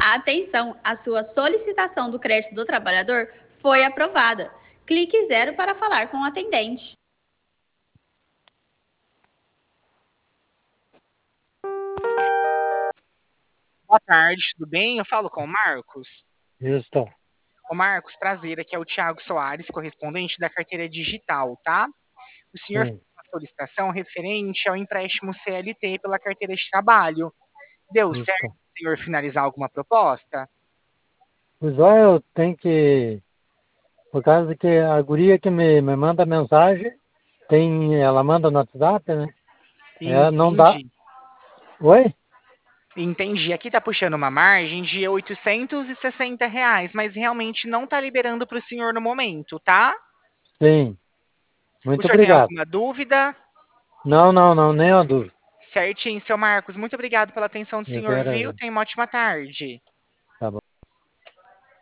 Atenção, a sua solicitação do crédito do trabalhador foi aprovada. Clique 0 para falar com o atendente. Boa tarde, tudo bem? Eu falo com o Marcos. Isso. O Marcos, prazer, aqui é o Thiago Soares, correspondente da carteira digital, tá? O senhor fez Sim. uma solicitação referente ao empréstimo CLT pela carteira de trabalho. Deu certo Isso. o senhor finalizar alguma proposta? Pois olha, eu tenho que. Por causa que a guria que me manda mensagem, ela manda no WhatsApp, né? Não dá. Entendi. Oi? Entendi. Aqui tá puxando uma margem de R$ 860, mas realmente não tá liberando para o senhor no momento, tá? Sim. O Muito senhor tem obrigado. alguma dúvida? Não, não, não, nem a dúvida. Certinho, seu Marcos. Muito obrigado pela atenção do Eu senhor, viu? quero. Tenha uma ótima tarde.